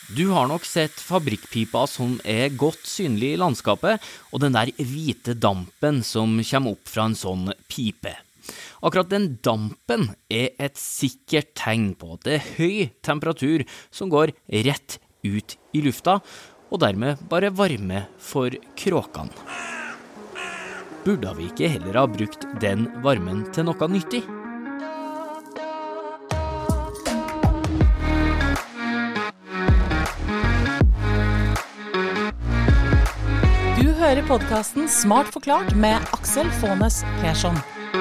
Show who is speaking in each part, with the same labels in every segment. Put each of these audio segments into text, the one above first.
Speaker 1: Du har nok sett fabrikkpipa som godt synlig I landskapet, og den der hvite dampen som kommer opp fra en sånn pipe. Akkurat den dampen et sikkert tegn på at det høy temperatur som går rett ut I lufta, og dermed bare varme for kråkene. Burde vi ikke heller ha brukt den varmen til noe nyttig?
Speaker 2: Hører podcasten Smart Forklart med Aksel Fånes Persson.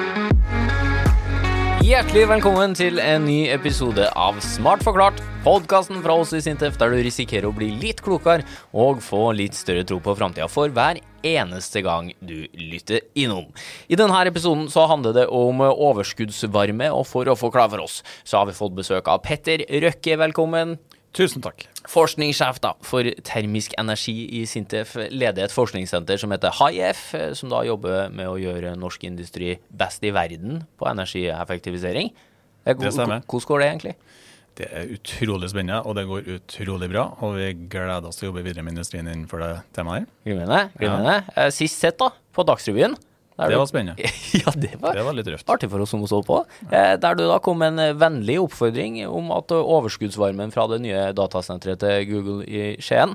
Speaker 1: Hjertelig velkommen til en ny episode av Smart Forklart, podcasten fra oss I Sintef, der du risikerer å bli litt klokere og få litt større tro på fremtiden for hver eneste gang du lytter innom. I denne episoden så handler det om overskuddsvarme, og for å forklare for oss, så har vi fått besøk av Petter Røkke, velkommen.
Speaker 3: Tusen takk.
Speaker 1: Forskningssjef for termisk energi I Sintef leder et forskningssenter som heter HIF, som da jobber med å gjøre norsk industri best I verden på energieffektivisering.
Speaker 3: Det stemmer.
Speaker 1: Hvordan går det egentlig?
Speaker 3: Det utrolig spennende, og det går utrolig bra, og vi gleder oss til å jobbe videre med industrien innenfor det temaet her.
Speaker 1: Glimrende. Sist sett da, på Dagsrevyen.
Speaker 3: Det var spennende.
Speaker 1: Ja, det var
Speaker 3: litt røft.
Speaker 1: Artig for oss som så på. Der du da kom med en vennlig oppfordring om at overskuddsvarmen fra det nye datasenteret til Google I Skien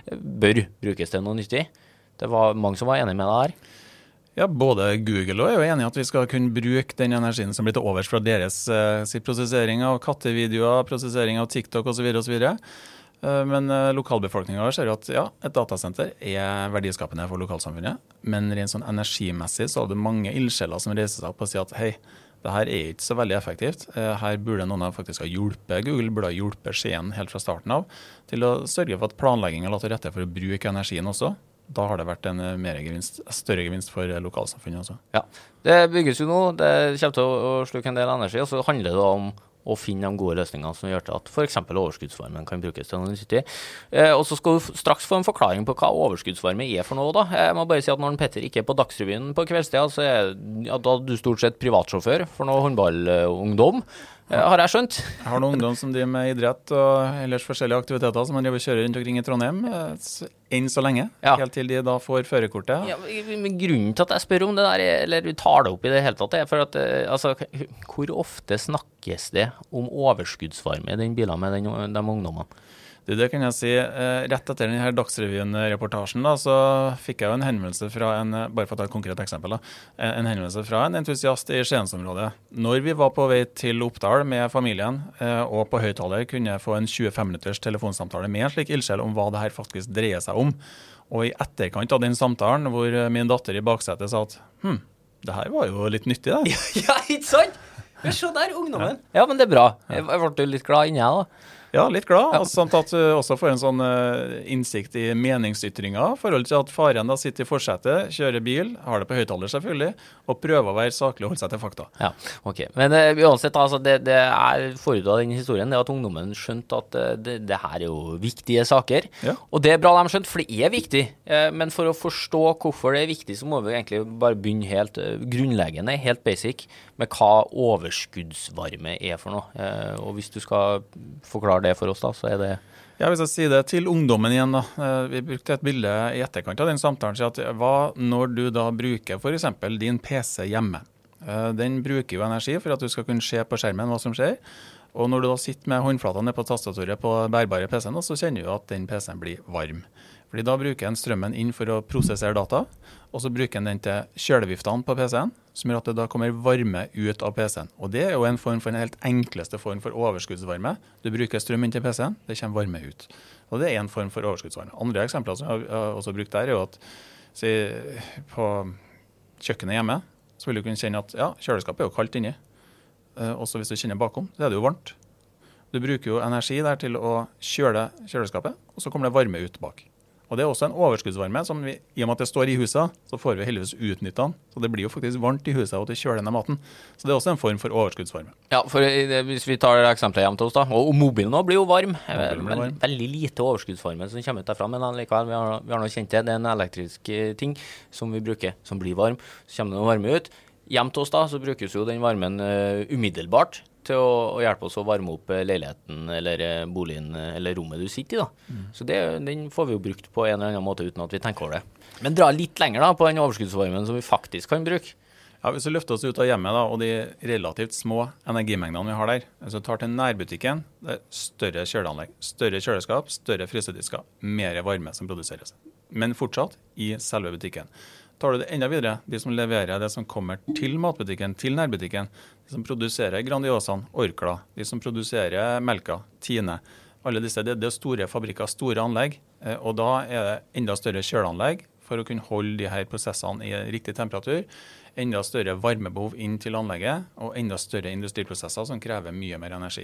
Speaker 1: bør brukes til noe nyttig. Det var mange som var enige med deg her.
Speaker 3: Ja, både Google og jo enig I at vi skal kunne bruke den energien som blir til overs fra deres prosessering av kattevideoer, prosessering av TikTok og så videre. Men lokalbefolkningen ser jo at ja, et datasenter verdiskapende for lokalsamfunnet, men rent sånn energimessig så er det mange ildsjeler som reiser seg opp og sier at hei, det her ikke så veldig effektivt. Her burde noen faktisk ha hjulpet Google, burde ha hjulpet Skien helt fra starten av, til å sørge for at planleggingen la til rette for å bruke energien også. Da har det vært en større gevinst for lokalsamfunnet også.
Speaker 1: Ja, det bygges jo nå, det kommer til å slukke en del energi, og så handler det om å finne de gode løsningene som gjør til at for eksempel overskuddsvarmen kan brukes til noe nyttig. Og så skal du straks få en forklaring på hva overskuddsvarme for noe da. Jeg må bare si at når Petter ikke på Dagsrevyen på kveldstid, så da du stort sett privatsjåfør for noe håndballungdom, har jeg skjønt.
Speaker 3: Jeg har noen ungdom som driver med idrett og ellers forskjellige aktiviteter som man kjører rundt omkring I Trondheim, enn så lenge, helt til de da får førerkortet.
Speaker 1: Ja, men grunnen til at jeg spør om det der, eller tar det opp I det hele tatt, for at, altså, hvor ofte snakkes det om overskuddsvarme I den bilen med de ungdommene?
Speaker 3: Det kan jeg si. Rett etter denne Dagsrevyen-reportasjen da, så fikk jeg jo en henvendelse fra bare for å ta et konkret eksempel da, en henvendelse fra en entusiast I Skiensområdet. Når vi var på vei til Oppdal med familien, og på høyttaler kunne jeg få en 25-minutters telefonsamtale med en slik ildsjel om hva det her faktisk dreier seg om. Og I etterkant av den samtalen, hvor min datter I baksetet sa at det her var jo litt nyttig da.
Speaker 1: Ja, ikke sant? Men se der, ungdommen. Ja, men det bra. Jeg ble litt glad inni jeg da.
Speaker 3: Ja, litt glad, samt at du også får en sånn innsikt I meningsytringer, forhold til at faren da sitter I forsetet, kjører bil, har det på høyttaler selvfølgelig, og prøver å være saklig og holde seg til fakta.
Speaker 1: Ja, ok. Men uansett, altså, det forut av den historien, det at ungdommen skjønte at det her jo viktige saker, og det bra de skjønt, for det viktig, men for å forstå hvorfor det viktig, så må vi egentlig bare begynne helt grunnleggende, helt basic, med hva overskuddsvarme for noe. Og hvis du skal forklare det for oss da, så det...
Speaker 3: Ja, hvis jeg sier det til ungdommen igjen da. Vi brukte et bilde I etterkant av den samtalen, så at hva når du da bruker for eksempel din PC hjemme? Den bruker jo energi for at du skal kunne se på skjermen hva som skjer, og når du da sitter med håndflatene nede på tastaturet på bærbare PC-en, så kjenner du at den PC-en blir varm. Fordi da bruker en strømmen inn for å prosessere data, og så bruker en den til kjøleviftene på PC-en, som gjør at det da kommer varme ut av PC-en. Og det jo en form for den helt enkleste form for overskuddsvarme. Du bruker strøm inn til PC-en, det kommer varme ut. Og det en form for overskuddsvarme. Andre eksempler som jeg har også brukt der jo at på kjøkkenet hjemme, så vil du kunne kjenne at ja, kjøleskapet jo kaldt inni. Også hvis du kjenner bakom, så det jo varmt. Du bruker jo energi der til å kjøle kjøleskapet, og så kommer det varme ut bak. Og det også en overskuddsvarme som vi, I og med at det står I huset, så får vi heldigvis utnyttet den. Så det blir jo faktisk varmt I huset og til kjøle ned maten. Så det også en form for overskuddsvarme.
Speaker 1: Ja, for hvis vi tar eksempelet hjem til oss da, og mobilen nå blir jo varm. Veldig lite overskuddsvarme som kommer ut derfra, men likevel, vi har noe kjent det. Det en elektrisk ting som vi bruker, som blir varm. Så kommer det noe varme ut. Hjem til oss da, så brukes jo den varmen umiddelbart til å hjelpe oss å varme opp leiligheten eller boligen eller rommet du sitter i da. Så den får vi jo brukt på en eller annen måte uten at vi tenker over det. Men dra litt lenger da på den overskuddsvarmen som vi faktisk kan bruke.
Speaker 3: Ja, hvis vi løfter oss ut av hjemmet da, og de relativt små energimengdene vi har der, så tar til nærbutikken, det er større kjøleanlegg, større kjøleskap, større frysedisker, mer varme som produseres. Men fortsatt i selve butikken. Tar du det enda videre, de som leverer det som kommer til matbutikken, til nærbutikken, de som produserer Grandiosaen, Orkla, de som produserer melka, Tine, alle disse, det er store fabrikker, store anlegg, og da er det enda større kjøleanlegg for å kunne holde de her prosessene i riktig temperatur, enda større varmebehov inn til anlegget, og enda større industriprosesser som krever mye mer energi.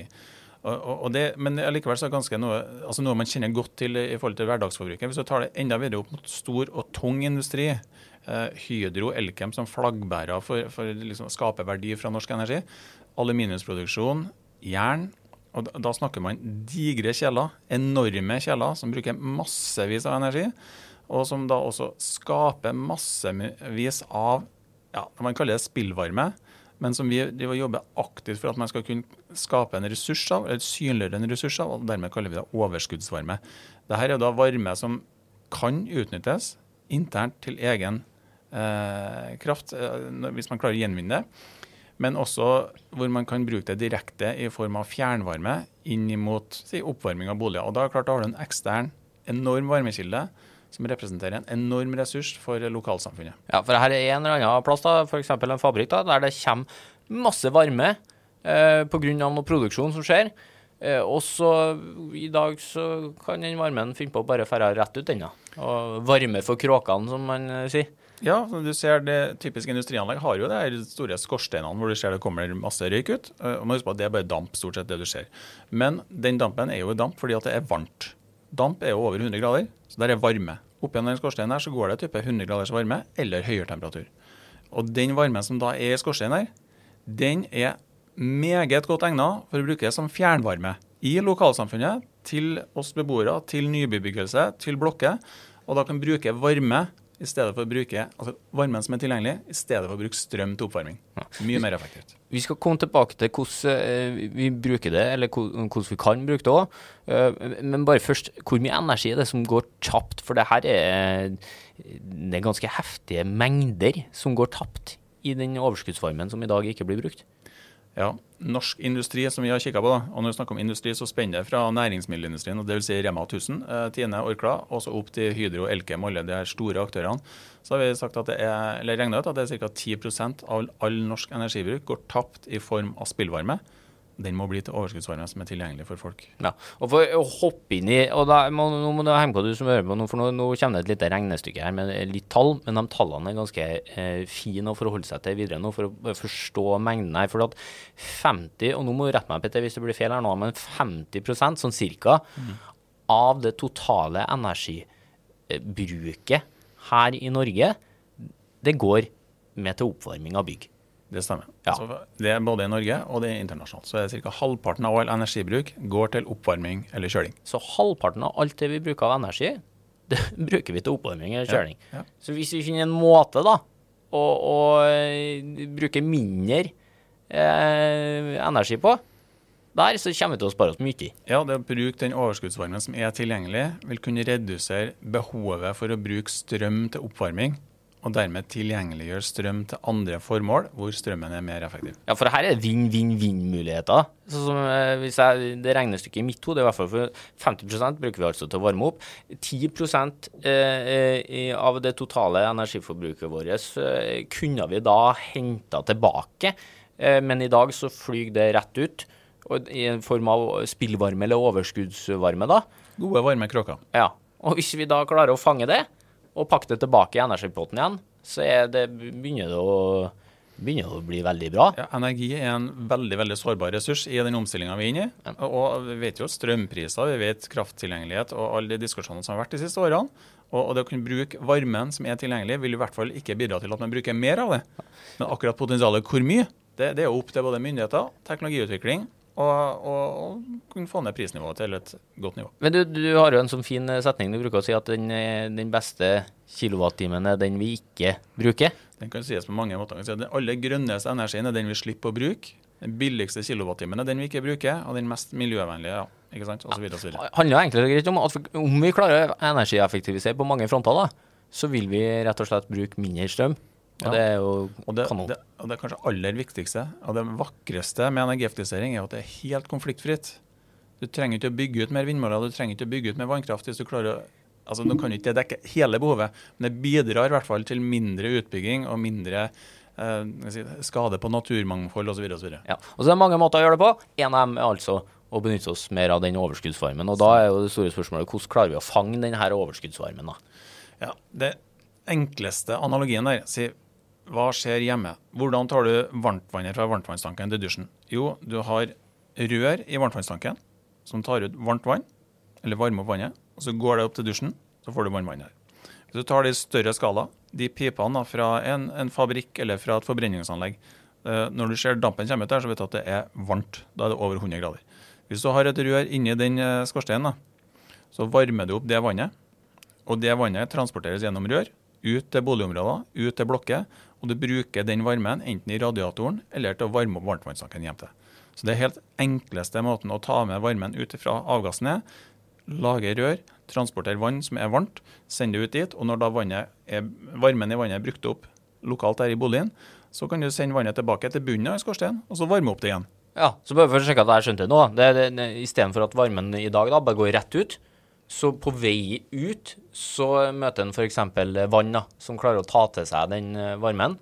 Speaker 3: Men likevel så er det ganske noe man kjenner godt til i forhold til hverdagsforbruket. Hvis du tar det enda videre opp mot stor og tung industri, Hydro, Elkem som flaggbærer for liksom å skape verdi fra norsk energi, aluminiumsproduksjon, jern, og da snakker man digre kjeler, enorme kjeler som bruker massevis av energi, og som da også skaper massevis av, man kaller det spillvarme, men som vi jobber aktivt for at man skal kunne skape en ressurs av, eller synliggjøre en ressurs av, og dermed kaller vi det overskuddsvarme. Dette er da varme som kan utnyttes internt til egen kraft, hvis man klarer å gjenvinne det, men også hvor man kan bruke det direkte i form av fjernvarme inn mot oppvarming av boliger. Og da klart har du en ekstern, enorm varmekilde, som representerer en enorm ressurs for lokalsamfunnet.
Speaker 1: Ja, for her er en eller annen plass da, for eksempel en fabrikk da, der det kommer masse varme på grunn av noe produksjon som skjer, og så i dag så kan den varmen finne på å bare fære rett ut den da, og varme for kråkene som man sier.
Speaker 3: Ja, du ser det typiske industrianlegg har jo det her store skorsteinene hvor du ser det kommer masse røyk ut, og man husker på at det er bare damp stort sett det du ser. Men den dampen er jo damp fordi at det er varmt. Damp er jo over 100 grader, så der er varme. Opp gjennom den skorsteinen her så går det type 100 graders varme eller høyere temperatur. Og den varmen som da er i skorsteinen her, den er meget godt egnet for å bruke som fjernvarme i lokalsamfunnet, til oss beboere, til nybebyggelse, til blokker, og da kan bruke varme i stedet for å bruke varmen som er tilgjengelig, i stedet for å bruke strøm til oppvarming. Mye mer effektivt.
Speaker 1: Vi skal komme tilbake til hvordan vi bruker det, eller hvordan vi kan bruke det også. Men bare først, hvor mye energi er det som går tapt? For det her er ganske heftige mengder som går tapt i den overskuddsvarmen som i dag ikke blir brukt.
Speaker 3: Ja, norsk industri som vi har kikket på da, og når vi snakker om industri så spenner det fra næringsmiddelindustrien, og det vil si Rema 1000, Tine, Orkla, og så opp til Hydro, Elkem, alle de her store aktørene. Så har vi sagt at regnet ut at det er ca. 10% av all norsk energibruk går tapt i form av spillvarme. Den må bli til overskuddsvarme som er tilgjengelig for folk.
Speaker 1: Ja, og for å hoppe inn i, og nå må du henge på du som hører på, for nå kommer det et lite regnestykke her med litt tall, men de tallene er ganske fine å forholde seg til videre nå for å forstå mengden her, for at 50, og nå må du rette meg Petter hvis det blir feil her nå, men 50% sånn cirka av det totale energibruket her i Norge, det går med til oppvarming av bygg.
Speaker 3: Det stemmer.
Speaker 1: Ja.
Speaker 3: Så det er både i Norge og det er internasjonalt. Så er det ca. halvparten av all energibruk går til oppvarming eller kjøling.
Speaker 1: Så halvparten av alt det vi bruker av energi, det bruker vi til oppvarming eller kjøling.
Speaker 3: Ja.
Speaker 1: Så hvis vi finner en måte da, å bruke mindre energi på, der så kommer vi til å spare oss mye.
Speaker 3: Ja, det å bruke den overskuddsvarmen som er tilgjengelig, vil kunne redusere behovet for å bruke strøm til oppvarming, og dermed tilgjengeliggjør strøm til andre formål, hvor strømmen er mer effektiv.
Speaker 1: Ja, for her er det vinn-vinn-vinn-muligheter. Så som, hvis det regnestykket i mitt hode, i hvert fall for 50% bruker vi altså til å varme opp. 10% av det totale energiforbruket vårt kunne vi da hentet tilbake, men i dag så flyr det rett ut, og i en form av spillvarme eller overskuddsvarme da.
Speaker 3: Gode varme kråker.
Speaker 1: Ja, og hvis vi da klarer å fange det, og pakke det tilbake i energipotten igjen, så begynner det å bli veldig bra.
Speaker 3: Ja, energi er en veldig, veldig sårbar ressurs i den omstillingen vi er inne i. Og vi vet jo strømpriser, vi vet krafttilgjengelighet og alle de diskusjonene som har vært de siste årene. Og det å kunne bruke varmen som er tilgjengelig vil i hvert fall ikke bidra til at man bruker mer av det. Men akkurat potensialet hvor mye, det er opp til både myndigheter, teknologiutvikling og kunne få ned prisnivået til et godt nivå.
Speaker 1: Men du har jo en sånn fin setning du bruker å si at den beste kilowattimen er den vi ikke bruker.
Speaker 3: Den kan sies på mange måter. Den aller grønneste energien er den vi slipper å bruke. Den billigste kilowattimen er den vi ikke bruker, og den mest miljøvennlige, ikke sant? Og så videre, og så videre.
Speaker 1: Det handler egentlig greit om at om vi klarer å energieffektivisere på mange fronter, da, så vil vi rett og slett bruke mindre strøm. Og det er jo kanon.
Speaker 3: Og det kanskje aller viktigste, og det vakreste med energieffektivisering er at det er helt konfliktfritt. Du trenger ikke å bygge ut mer vindmøller, du trenger ikke å bygge ut mer vannkraft hvis du klarer å, altså nå kan ikke dekke hele behovet, men det bidrar i hvert fall til mindre utbygging og mindre skade på naturmangfold og så videre og så videre.
Speaker 1: Ja, og så er det mange måter å gjøre det på. En av dem er altså å benytte oss mer av den overskuddsvarmen, og da er jo det store spørsmålet, hvordan klarer vi å fange den her overskuddsvarmen da?
Speaker 3: Ja, det enkleste analogien der, hva skjer hjemme? Hvordan tar du varmtvannet fra varmtvannstanken til dusjen? Jo, du har rør i varmtvannstanken som tar ut varmt vann, eller varme opp vannet, og så går det opp til dusjen, så får du varmvann her. Hvis du tar det i større skala, de pipene fra en fabrikk eller fra et forbrenningsanlegg, når du ser dampen komme ut der, så vet du at det er varmt. Da er det over 100 grader. Hvis du har et rør inni den skorstenen, så varmer du opp det vannet, og det vannet transporteres gjennom rør, ut til boligområder, ut til blokker, og du bruker den varmen enten i radiatoren eller til å varme opp varmtvannstanken hjem til. Så det er helt enkleste måten å ta med varmen ut fra avgassene, lage rør, transportere vann som er varmt, sende det ut dit, og når da varmen i vannet er brukt opp lokalt der i boligen, så kan du sende vannet tilbake til bunnen av skorstenen, og så varme opp det igjen.
Speaker 1: Ja, så bare for å sjekke at jeg skjønte det nå, i stedet for at varmen i dag da bare går rett ut, så på vei ut så møter en for eksempel vann da, som klarer å ta til seg den varmen,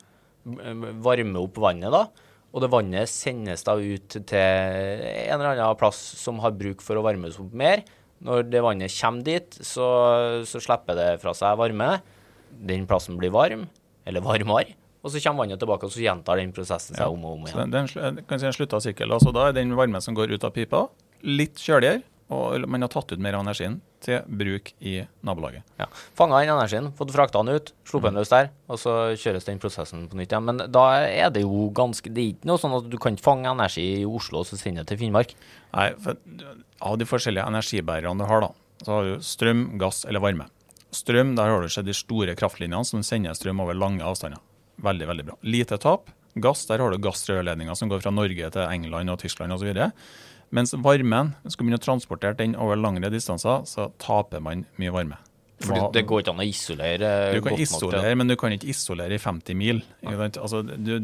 Speaker 1: varme opp vannet da, og det vannet sendes da ut til en eller annen plass som har bruk for å varmes opp mer. Når det vannet kommer dit, så slipper det fra seg varme. Den plassen blir varm, eller varmere, og så kommer vannet tilbake, og så gjentar den prosessen seg om og om igjen.
Speaker 3: Så det kan si en sluttet sirkel. Altså da er den varmen som går ut av pipa litt kjøligere, og man har tatt ut mer av energien til bruk i nabolaget.
Speaker 1: Ja, fanget den energien, fått frakta den ut, sluppet den løs der, og så kjøres den prosessen på nytt igjen. Men da er det jo det er ikke noe sånn at du kan ikke fange energi i Oslo og så sende det til Finnmark.
Speaker 3: Nei, for av de forskjellige energibærerne du har da, så har du strøm, gass eller varme. Strøm, der har du sett de store kraftlinjene som sender strøm over lange avstander. Veldig, veldig bra. Lite tap. Gass, der har du gassrørledninger som går fra Norge til England og Tyskland og så videre. Mens varmen, skal begynne å transportere den over langere distanser, så taper man mye varme.
Speaker 1: For det går ikke an å isolere.
Speaker 3: Du kan isolere, men du kan ikke isolere i 50 mil. Altså,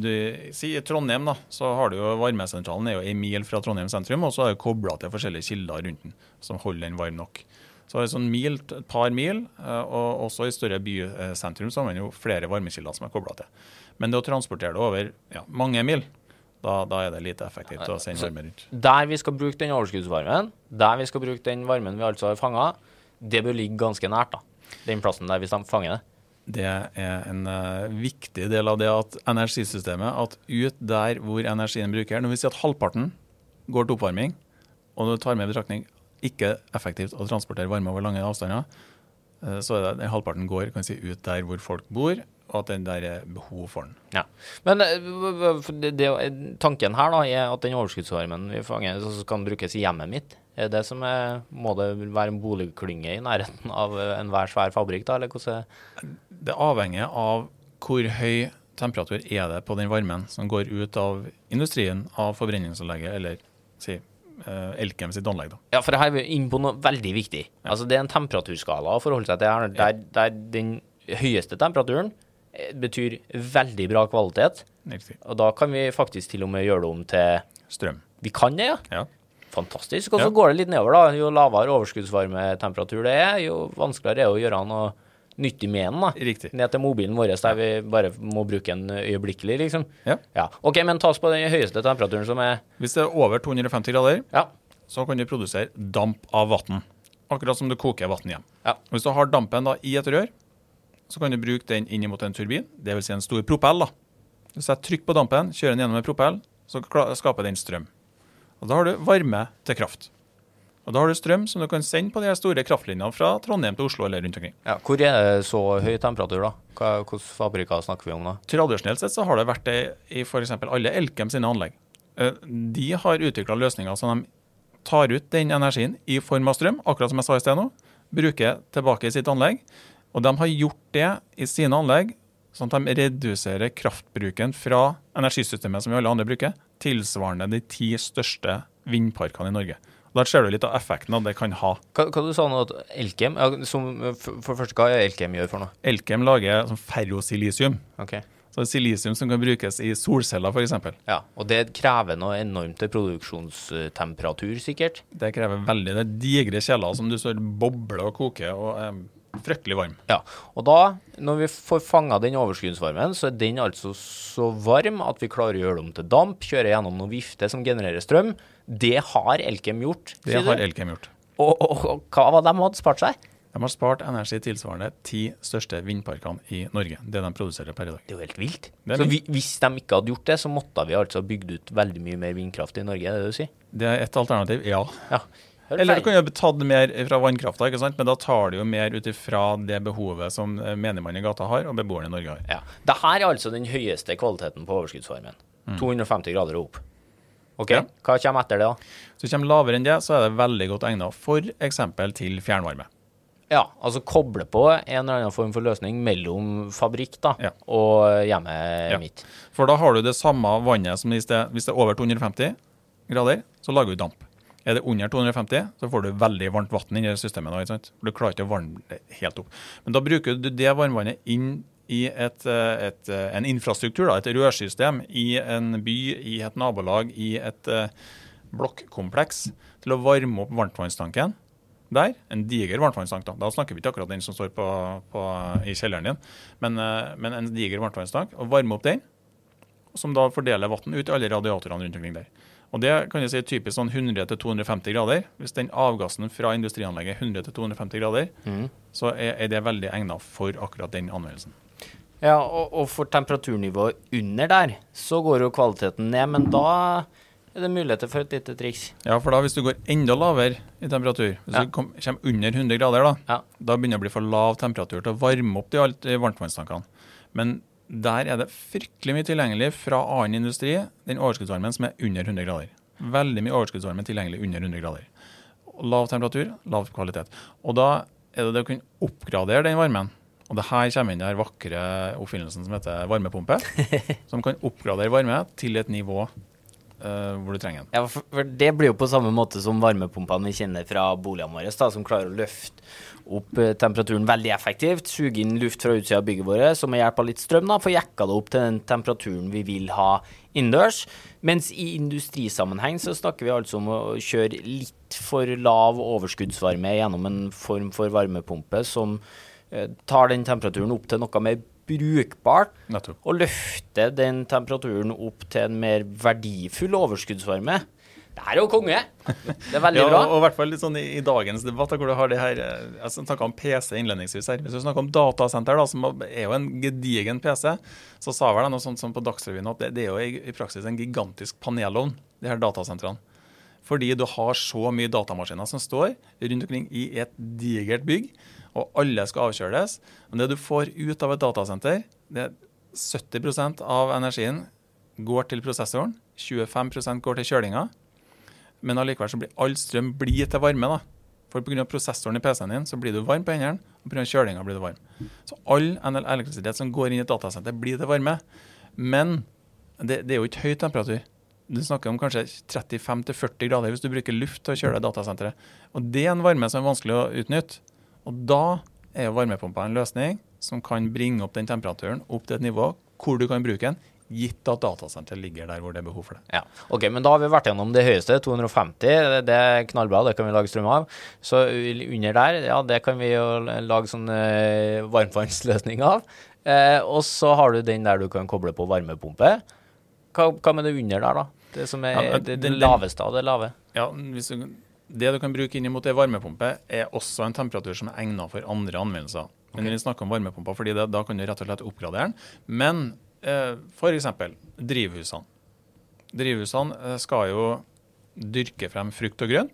Speaker 3: si i Trondheim da, så har du jo varmesentralen er jo en mil fra Trondheim sentrum, og så er det koblet til forskjellige kilder rundt den, som holder den varm nok. Så er det sånn et par mil, og også i større bysentrum så har man jo flere varmekilder som er koblet til. Men det å transportere det over mange mil, da er det lite effektivt å sende varme rundt.
Speaker 1: Der vi skal bruke den overskuddsvarmen, der vi skal bruke den varmen vi altså har fanget, det bør ligge ganske nært da, den plassen der vi fanger det.
Speaker 3: Det er en viktig del av det at energisystemet, at ut der hvor energien bruker, når vi sier at halvparten går til oppvarming, og du tar med betraktning ikke effektivt å transportere varme over lange avstander, så er det halvparten går ut der hvor folk bor, og at den der er behov for den.
Speaker 1: Ja, men tanken her da er at den overskuddsvarmen vi fanger så kan brukes i hjemmet mitt. Er det som må det være en boligklynge i nærheten av enhver svær fabrikk da, eller hvordan?
Speaker 3: Det avhenger av hvor høy temperatur er det på den varmen som går ut av industrien, av forbrenningsanlegget, eller Elkem sitt anlegg da.
Speaker 1: Ja, for her er vi inne på noe veldig viktig. Ja. Altså det er en temperaturskala å forholde seg til her, der den høyeste temperaturen betyr veldig bra kvalitet.
Speaker 3: Riktig.
Speaker 1: Og da kan vi faktisk til og med gjøre det om til
Speaker 3: strøm.
Speaker 1: Vi kan det, ja.
Speaker 3: Ja.
Speaker 1: Fantastisk. Og så går det litt nedover da. Jo lavere overskuddsvarmetemperatur det er, jo vanskeligere er det å gjøre noe nyttig med den da.
Speaker 3: Riktig.
Speaker 1: Ned til mobilen vår, der vi bare må bruke en øyeblikkelig, liksom.
Speaker 3: Ja.
Speaker 1: Ja. Ok, men ta oss på den høyeste temperaturen som er...
Speaker 3: Hvis det er over 250 grader,
Speaker 1: ja,
Speaker 3: så kan du produsere damp av vatten. Akkurat som du koker vatten hjem.
Speaker 1: Ja.
Speaker 3: Hvis du har dampen da i et rør, så kan du bruke den inn mot en turbin, det vil si en stor propell da. Du setter trykk på dampen, kjører den gjennom en propell, så skaper den strøm. Og da har du varme til kraft. Og da har du strøm som du kan sende på de store kraftlinjene fra Trondheim til Oslo eller rundt omkring.
Speaker 1: Ja, hvor er det så høy temperatur da? Hvilke fabrikker snakker vi om da?
Speaker 3: Tradisjonelt sett så har det vært det i for eksempel alle Elkem sine anlegg. De har utviklet løsninger som de tar ut den energien i form av strøm, akkurat som jeg sa i sted nå, bruker tilbake i sitt anlegg, og de har gjort det i sine anlegg, sånn at de reduserer kraftbruken fra energisystemet som vi alle andre bruker, tilsvarende de 10 største vindparkene i Norge. Da ser du litt av effekten av det kan ha.
Speaker 1: Hva du sa nå at Elkem, for første hva Elkem gjør for noe?
Speaker 3: Elkem lager sånn ferrosilisium.
Speaker 1: Ok.
Speaker 3: Så silisium som kan brukes i solceller for eksempel.
Speaker 1: Ja, og det krever noe enormt til produksjonstemperatur sikkert?
Speaker 3: Det krever veldig, det digre kjeller som du står bobler og koker og fryktelig varm.
Speaker 1: Ja, og da, når vi får fanget den overskuddsvarmen, så den altså så varm at vi klarer å gjøre det om til damp, kjøre gjennom noen vifte som genererer strøm. Det har Elkem gjort,
Speaker 3: Det har Elkem gjort.
Speaker 1: Og hva var det de hadde spart seg?
Speaker 3: De har spart energi tilsvarende 10 største vindparkene i Norge. Det de produserer per i dag.
Speaker 1: Det er jo helt vilt.
Speaker 3: Det er
Speaker 1: Så hvis de ikke hadde gjort det, så måtte vi altså bygd ut veldig mye mer vindkraft i Norge, er det du sier?
Speaker 3: Det er et alternativ, ja.
Speaker 1: Ja.
Speaker 3: Eller du kan jo tatt mer fra vannkrafta, ikke sant? Men da tar det jo mer ut ifra det behovet som menigmann i gata har, og beboerne i Norge har.
Speaker 1: Ja. Dette er altså den høyeste kvaliteten på overskuddsvarmen. 250 grader og opp. Ok,
Speaker 3: Ja.
Speaker 1: hva kommer etter det da?
Speaker 3: Så kommer lavere enn det, så er det veldig godt egnet for eksempel til fjernvarme.
Speaker 1: Ja, altså koble på en eller annen form for løsning mellom fabrikk da,
Speaker 3: Ja.
Speaker 1: og hjemmet
Speaker 3: Ja.
Speaker 1: mitt.
Speaker 3: For da har du det samme vannet som hvis det er over 250 grader, så lager du damp. Er det under 250, så får du veldig varmt vann inn i systemet. Da, ikke sant? Du klarer ikke å varme det helt opp. Men da bruker du det varmvannet inn i en infrastruktur, da, et rørsystem, i en by, i et nabolag, i et blokkompleks, til å varme opp varmtvannstanken. Der, en diger varmtvannstank da. Da snakker vi ikke akkurat den som står i kjelleren din, men en diger varmtvannstank, og varme opp den, som da fordeler vann ut i alle radiatorene rundt omkring der. Og det kan jeg si typisk sånn 100-250 grader. Hvis den avgassen fra industrianlegget er 100-250 grader, så er det veldig egnet for akkurat den anvendelsen.
Speaker 1: Ja, og for temperaturnivået under der, så går jo kvaliteten ned, men da er det muligheter for et lite triks.
Speaker 3: Ja, for da hvis du går enda lavere i temperatur, hvis du kommer under 100 grader da begynner det å bli for lav temperatur til å varme opp de varmtvannstankene. Men der er det fryktelig mye tilgjengelig fra annen industri, den overskuddsvarmen som er under 100 grader. Veldig mye overskuddsvarme tilgjengelig under 100 grader. Lav temperatur, lav kvalitet. Og da er det å kunne oppgradere den varmen. Og det her kommer inn den vakre oppfinnelsen som heter varmepumpe, som kan oppgradere varme til et nivå hvor du trenger den.
Speaker 1: Ja, for det blir jo på samme måte som varmepumpene vi kjenner fra boligene våre, da, som klarer å løfte opp temperaturen veldig effektivt, suge inn luft fra utsida av bygget våre, så med hjelp av litt strøm da, får jekka det opp til den temperaturen vi vil ha innendørs. Mens i industrisammenheng så snakker vi altså om å kjøre litt for lav overskuddsvarme gjennom en form for varmepumpe som tar den temperaturen opp til noe mer brukbart,
Speaker 3: Nettopp.
Speaker 1: og løfte den temperaturen opp til en mer verdifull overskuddsvarme. Det her er jo konge. Det er veldig bra.
Speaker 3: Og i hvert fall litt sånn i dagens debatt, hvor du har det her, jeg snakket om PC innledningsvis her. Hvis du snakker om datasenter, da, som er jo en gedigen PC, så sa vel det noe sånt som på Dagsrevyen at det er jo i praksis en gigantisk panelovn, de her datasentrene. Fordi du har så mye datamaskiner som står rundt omkring i et digert bygg, og alle skal avkjøles. Men det du får ut av et datasenter, det er 70% av energien går til prosessoren, 25% går til kjølinga, men allikevel så blir all strøm til varme da. For på grunn av prosessoren i PC-en din, så blir du varm på hendene, og på grunn av kjølinga blir du varm. Så all elektrisitet som går inn i et datasenter blir til varme. Men det er jo ikke høy temperatur. Du snakker om kanskje 35-40 grader hvis du bruker luft til å kjøre datasenteret. Og det er en varme som er vanskelig å utnytte. Og da er jo varmepumpa en løsning som kan bringe opp den temperaturen opp til et nivå hvor du kan bruke den, gitt at datasenteret ligger der hvor det er behov for det.
Speaker 1: Ja, ok, men da har vi vært gjennom det høyeste, 250, det er knallbra, det kan vi lage strøm av. Så under der, ja, det kan vi jo lage sånn varmtvannsløsning av. Og så har du den der du kan koble på varmepumpe. Hva med det under der da? Det som er det laveste av det lave.
Speaker 3: Ja, det du kan bruke inn mot det varmepumpe er også en temperatur som er egnet for andre anvendelser. Men vi snakker om varmepumper, fordi da kan du rett og slett oppgradere den. Men for eksempel drivhusene. Drivhusene skal jo dyrke frem frukt og grønt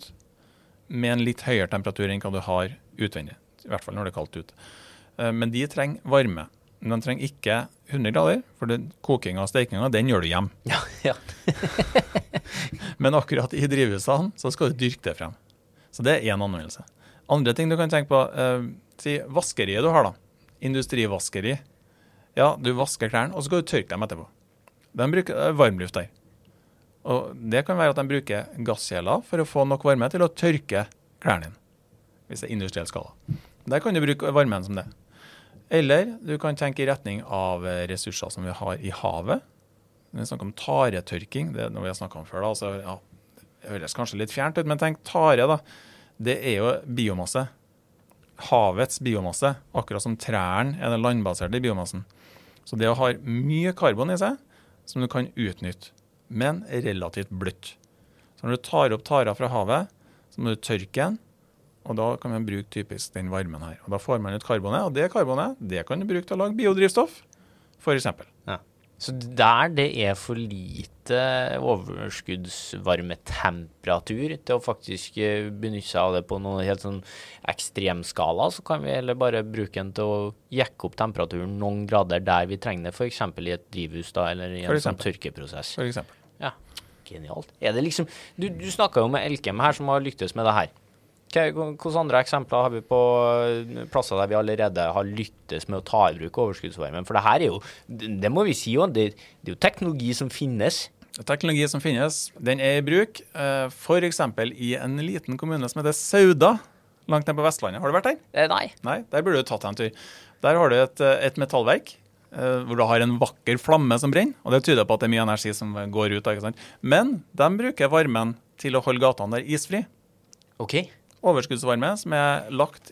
Speaker 3: med en litt høyere temperatur enn hva du har utvendig, i hvert fall når det er kaldt ut. Men de trenger varme. Men den trenger ikke 100 grader, for koking og stekinga, den gjør du hjem.
Speaker 1: Ja.
Speaker 3: Men akkurat i drivhusene, så skal du dyrke det frem. Så det en anvendelse. Andre ting du kan tenke på, si vaskeriet du har da, industrivaskeri. Ja, du vasker klærne, og så skal du tørke dem etterpå. De bruker varmluft der. Og det kan være at de bruker gasskjeler for å få nok varme til å tørke klærne dine, hvis det industriell skala. Der kan du bruke varmen som det. Eller du kan tenke i retning av ressurser som vi har i havet. Vi snakker om taretørking, det er noe vi har snakket om før da. Altså, ja, det høres kanskje litt fjernt ut, men tenk tare da. Det er jo biomasse. Havets biomasse, akkurat som trærne er den landbaserte biomassen. Så det å ha mye karbon i seg, som du kan utnytte, men relativt bløtt. Så når du tar opp tara fra havet, så må du tørke den, og da kan man bruke typisk den varmen her. Og da får man ut karbonet, og det karbonet, det kan du bruke til å lage biodrivstoff, for eksempel.
Speaker 1: Ja. Så der det er for lite overskuddsvarmetemperatur til å faktisk benytte seg av det på noen helt sånn ekstremskala, så kan vi heller bare bruke den til å jekke opp temperaturen noen grader der vi trenger det, for eksempel i et drivhus da, eller i en sånn tørkeprosess.
Speaker 3: For eksempel.
Speaker 1: Ja, genialt. Er det liksom, du snakket jo med Elkem her som har lyktes med det her. Hvilke andre eksempler har vi på plasser der vi allerede har lyttes med å ta i bruk overskuddsvarmen? For det her er jo, det må vi si jo, det er jo teknologi som finnes.
Speaker 3: Teknologi som finnes, den er i bruk. For eksempel i en liten kommune som heter Sauda, langt ned på Vestlandet. Har du vært der?
Speaker 1: Nei.
Speaker 3: Nei, der burde du tatt en tur. Der har du et metallverk, hvor du har en vakker flamme som brenner, og det tyder på at det er mye energi som går ut. Ikke sant? Men de bruker varmen til å holde gatene der isfri.
Speaker 1: Ok.
Speaker 3: Overskuddsvarme som er lagt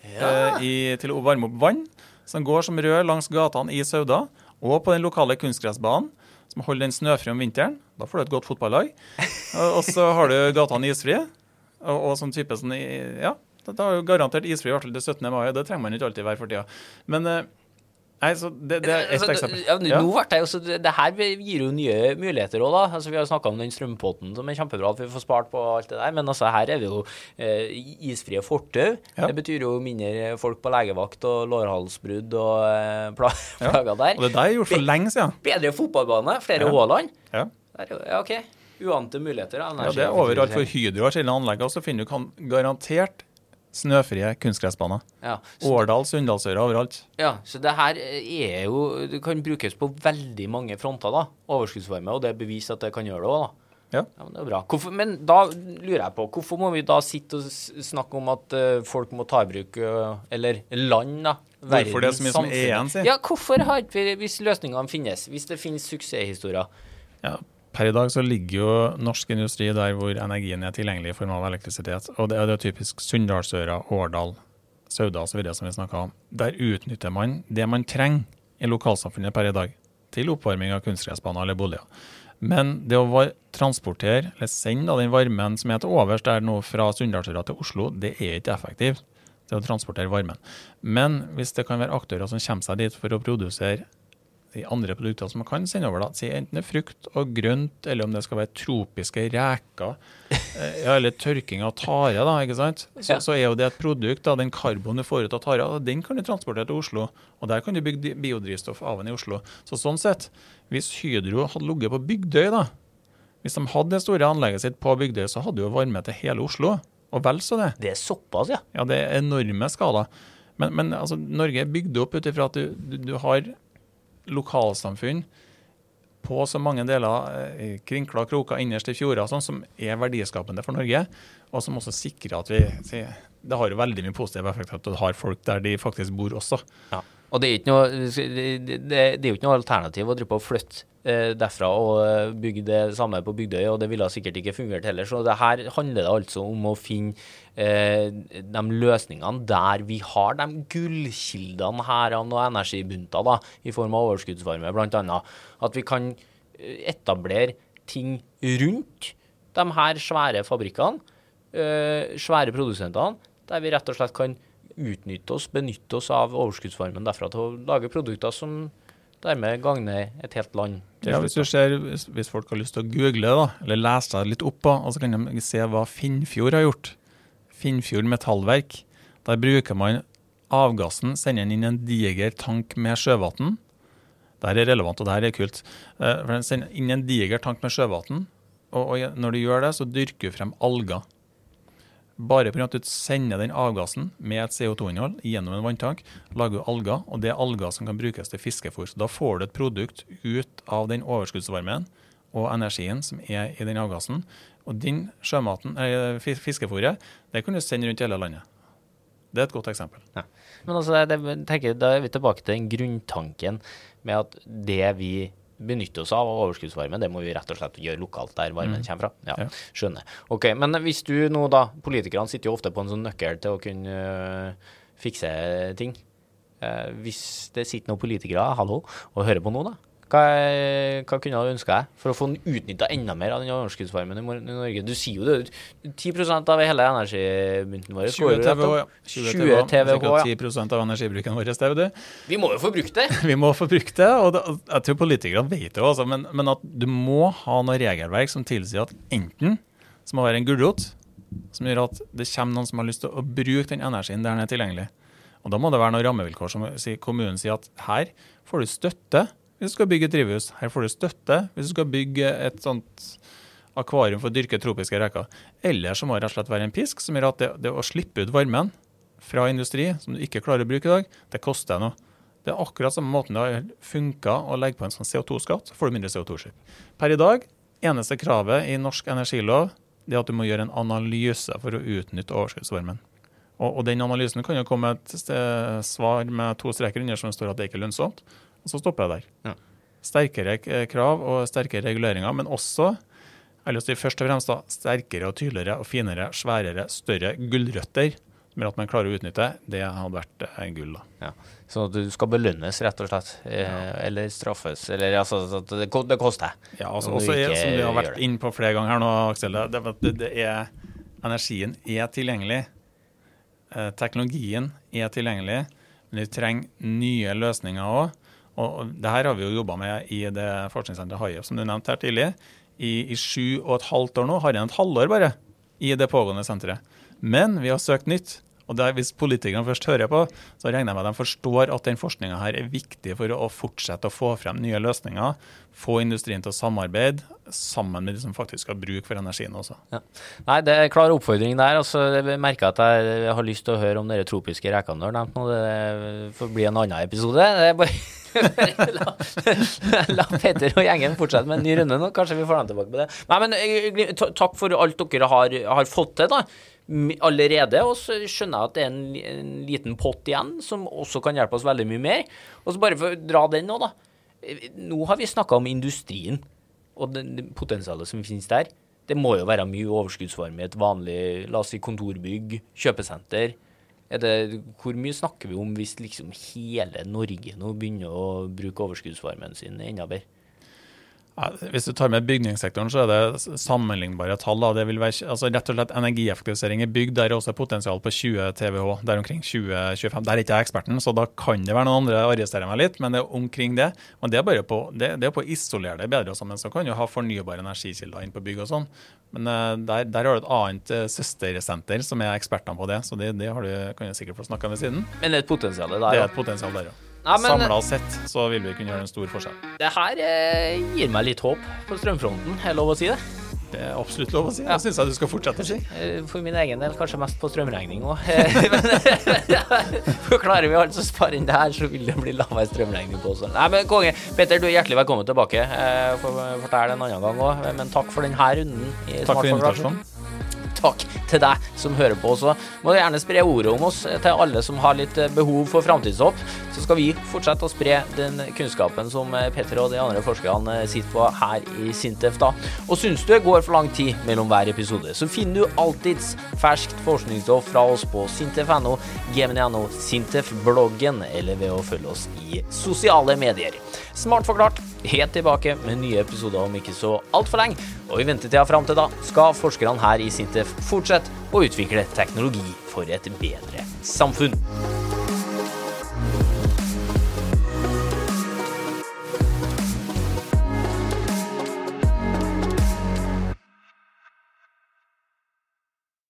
Speaker 3: til å varme opp vann, som går som rør langs gatene i Sauda, og på den lokale kunstgressbanen, som holder den snøfri om vinteren. Da får du et godt fotballag. Og så har du gatene isfrie, og sånn type sånn, ja, det er jo garantert isfri i hvert fall til 17. mai, det trenger man ikke alltid være for tida. Men nei, så det er et eksempel.
Speaker 1: Ja, nå ble det jo, så det her gir jo nye muligheter også da. Altså, vi har snakket om den strømpåten som er kjempebra at vi får spart på alt det der, men altså her er det jo isfrie fortau. Ja. Det betyr jo mindre folk på legevakt og lårhalsbrudd og plager der.
Speaker 3: Og det der er gjort for lenge siden.
Speaker 1: Bedre fotballbane, flere Håland.
Speaker 3: Ja.
Speaker 1: Ja, ok. Uante muligheter.
Speaker 3: Ja, det er overalt for Hydro og sine anlegg, så finner du garantert snøfrie kunstgressbaner. Ja. Årdal, Sunndalsøra, overalt.
Speaker 1: Ja, så det her er jo, det kan brukes på veldig mange fronter da, overskuddsvarme, og det er bevist at det kan gjøre det også da. Ja. Ja, men det er bra. Men da lurer jeg på, hvorfor må vi da sitte og snakke om at folk må ta i bruk, eller land da,
Speaker 3: hvorfor det er så mye som er igjen, sier?
Speaker 1: Ja, hvorfor har vi, hvis løsningene finnes, hvis det finnes suksesshistorier?
Speaker 3: Ja, per i dag så ligger jo norsk industri der hvor energien er tilgjengelig i form av elektrisitet, og det er det typisk Sunndalsøra, Årdal, Sauda og så videre som vi snakket om. Der utnytter man det man trenger i lokalsamfunnet per i dag, til oppvarming av kunstgressbaner eller boliger. Men det å transportere, eller sende den varmen som er til overs der nå fra Sunndalsøra til Oslo, det er ikke effektivt til å transportere varmen. Men hvis det kan være aktører som kommer seg dit for å produsere de andre produkter som man kan sende over, da, si enten det er frukt og grønt, eller om det skal være tropiske reker, eller tørking av tare, da, ikke sant? Så er jo det et produkt, da, den karbon du får ut av tare, den kan du transportere til Oslo, og der kan du bygge biodrivstoff av den i Oslo. Så sånn sett, hvis Hydro hadde ligget på Bygdøy, da, hvis de hadde det store anlegget sitt på Bygdøy, så hadde jo varme til hele Oslo, og vel så det.
Speaker 1: Det er såpass, ja.
Speaker 3: Ja, det er enorme skala. Men altså, Norge er bygd opp utifra at du har lokalsamfunn på så mange deler krinkla kroker innerst i fjorda, sånn som er verdiskapende for Norge, og som også sikrer at det har jo veldig mye positiv effekt at du har folk der de faktisk bor også. Ja.
Speaker 1: Og det er jo ikke noe alternativ å drive på å flytte derfra og bygge det samme på Bygdøy, og det ville sikkert ikke fungert heller. Så det her handler det altså om å finne de løsningene der vi har de gullkildene her av noen energibunter da, i form av overskuddsvarme, blant annet. At vi kan etablere ting rundt de her svære fabrikkene, svære produsentene, der vi rett og slett kan benytte oss av overskuddsvarmen derfra til å lage produkter som dermed gagner et helt land.
Speaker 3: Ja, hvis folk har lyst til å google da, eller lese litt opp på, og så kan de se hva Finnfjord har gjort. Finnfjord metallverk. Der bruker man avgassen, sender den inn en diger tank med sjøvann, Det her relevant, og det her kult. For den sender inn en diger tank med sjøvann, og når du gjør det, så dyrker du frem alger. Bare på grunn av at du sender den avgassen med et CO2-innhold gjennom en vanntank, lager du alger, og det er alger som kan brukes til fiskefôr. Så da får du et produkt ut av den overskuddsvarmen og energien som er i den avgassen. Og din fiskefôret, det kan du sende rundt hele landet. Det er et godt eksempel.
Speaker 1: Ja. Men altså, da er vi tilbake til den grunntanken med at det vi benytter oss av overskuddsvarmen, det må vi rett og slett gjøre lokalt der varmen kommer fra. Ja, skjønner. Ok, men hvis du nå da, politikerne sitter jo ofte på en sånn nøkkel til å kunne fikse ting. Hvis det sitter noen politikere, hallo, og hører på nå da, hva kunne du ønske deg for å få utnyttet enda mer av den overskuddsvarmen i Norge? Du sier jo det, 10% av hele energibunten vår.
Speaker 3: 20 TWh,
Speaker 1: ja.
Speaker 3: 10% av energibruken vår, det vet du.
Speaker 1: Vi må jo få brukt det.
Speaker 3: Vi må få brukt det, og jeg tror politikerne vet det også, men at du må ha noe regelverk som tilsier at enten så må være en gulrot, som gjør at det kommer noen som har lyst til å bruke den energien der den er tilgjengelig. Og da må det være noen rammevilkår som kommunen sier at her får du støtte hvis du skal bygge et drivhus. Her får du støtte hvis du skal bygge et sånt akvarium for å dyrke tropiske reker. Eller så må det rett og slett være en pisk som gjør at det å slippe ut varmen fra industri, som du ikke klarer å bruke i dag, det koster noe. Det er akkurat samme måten det har funket å legge på en sånn CO2-skatt, så får du mindre CO2-slipp. Per i dag, eneste kravet i norsk energilov, det er at du må gjøre en analyse for å utnytte overskuddsvarmen. Og den analysen kan jo komme et svar med 2 streker under som står at det ikke er lønnsomt. Og så stopper jeg der. Ja. Sterkere krav og sterkere reguleringer, men også, jeg har lyst til først og fremst da, sterkere og tydeligere og finere, sværere, større gullrøtter, som at man klarer å utnytte, det hadde vært gull da. Ja.
Speaker 1: Så du skal belønnes rett og slett, eller straffes, eller altså, det koster.
Speaker 3: Ja, altså, også som vi har vært inn på flere ganger her nå, Aksel, det er, energien er tilgjengelig, teknologien er tilgjengelig, men vi trenger nye løsninger også. Og det her har vi jo jobbet med i det forskningssenteret HIF, som du nevnte her tidlig. I 7,5 år nå har jeg et halvår bare i det pågående senteret. Men vi har søkt nytt, og hvis politikerne først hører på, så regner jeg med at de forstår at den forskningen her er viktig for å fortsette å få frem nye løsninger, få industrien til å samarbeide sammen med de som faktisk skal bruke for energien også. Ja.
Speaker 1: Nei, det er en klar oppfordring der. Jeg merker at jeg har lyst til å høre om dere tropiske rekene du har nevnt nå. Det får bli en annen episode. Det er bare la Peter og gjengen fortsette med en ny runde nå. Kanskje vi får den tilbake på det. Nei, men takk for alt dere har fått til da. Allerede, og så skjønner jeg at det er en liten pott igjen som også kan hjelpe oss veldig mye mer. Og så bare for å dra den nå da. Nå har vi snakket om industrien og det potensialet som finnes der. Det må jo være mye overskuddsvarme i et vanlig, la oss si, kontorbygg, kjøpesenter. Hvor mye snakker vi om hvis liksom hele Norge nå begynner å bruke overskuddsvarmen sin enda bedre?
Speaker 3: Ja, hvis du tar med bygningssektoren, så er det sammenlignbare tall. Det vil være, altså rett og slett energieffektivisering i bygg, der er også potensial på 20 TWh, der omkring 20-25. Der er ikke jeg eksperten, så da kan det være noen andre arrestere meg litt, men det er omkring det. Men det er bare på, det er på å isolere det bedre og sammen, så kan du ha fornybare energikilder inn på bygg og sånn. Men der har du et annet søstersenter som er ekspertene på det, så det kan jeg sikkert få snakket med siden.
Speaker 1: Men det er et potensial der, ja.
Speaker 3: Det er et potensial der, ja. Ja, samlet sett så vil vi kunne gjøre en stor forskjell.
Speaker 1: Det her gir meg litt håp på strømfronten, er lov å si det?
Speaker 3: Det er absolutt lov å si. Jeg synes at du skal fortsette å si.
Speaker 1: For min egen del, kanskje mest på strømregning også. For klarer vi altså å spare inn det her, så vil det bli lavere strømregning på oss. Nei, men konge, Peter, du er hjertelig velkommen tilbake. Fortell en annen gang også, men takk for denne runden.
Speaker 3: Takk for invitasjonen.
Speaker 1: Takk til deg som hører på også. Må du gjerne spre ordet om oss til alle som har litt behov for fremtidshåp. Så skal vi fortsette å spre den kunnskapen som Petter og de andre forskerne sitter på her i Sintef da. Og synes du det går for lang tid mellom hver episode, så finner du alltids ferskt forskningsstoff fra oss på Sintef.no, Gemini.no, Sintef-bloggen, eller ved å følge oss i sosiale medier. Smart forklart, helt tilbake med nye episoder om ikke så alt for lenge, og i ventetida frem til da skal forskerne her i Sintef fortsette å utvikle teknologi for et bedre samfunn.